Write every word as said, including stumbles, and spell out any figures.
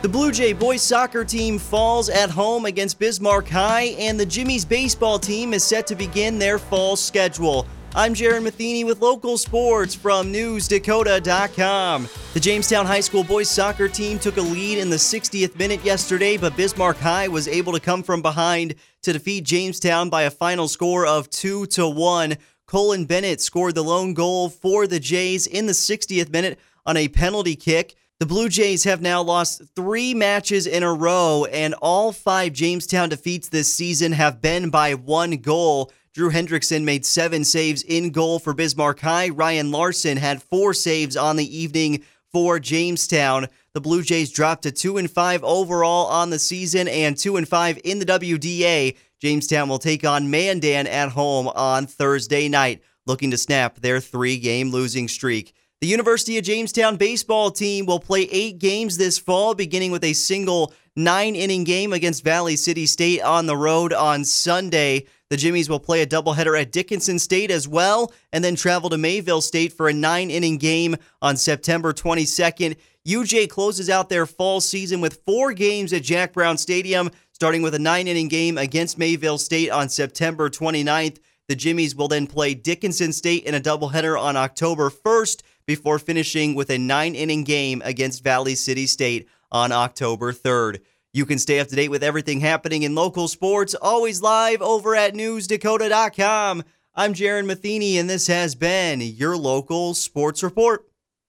The Blue Jay boys soccer team falls at home against Bismarck High, and the Jimmies baseball team is set to begin their fall schedule. I'm Jaron Matheny with local sports from news dakota dot com. The Jamestown High School boys soccer team took a lead in the sixtieth minute yesterday, but Bismarck High was able to come from behind to defeat Jamestown by a final score of two to one. Colin Bennett scored the lone goal for the Jays in the sixtieth minute on a penalty kick. The Blue Jays have now lost three matches in a row, and all five Jamestown defeats this season have been by one goal. Drew Hendrickson made seven saves in goal for Bismarck High. Ryan Larson had four saves on the evening for Jamestown. The Blue Jays dropped to two and five overall on the season and two and five in the W D A. Jamestown will take on Mandan at home on Thursday night, looking to snap their three-game losing streak. The University of Jamestown baseball team will play eight games this fall, beginning with a single nine-inning game against Valley City State on the road on Sunday. The Jimmies will play a doubleheader at Dickinson State as well, and then travel to Mayville State for a nine-inning game on September twenty-second. U J closes out their fall season with four games at Jack Brown Stadium, starting with a nine-inning game against Mayville State on September twenty-ninth. The Jimmies will then play Dickinson State in a doubleheader on October first, before finishing with a nine-inning game against Valley City State on October third. You can stay up to date with everything happening in local sports, always live over at news dakota dot com. I'm Jaron Matheny, and this has been your local sports report.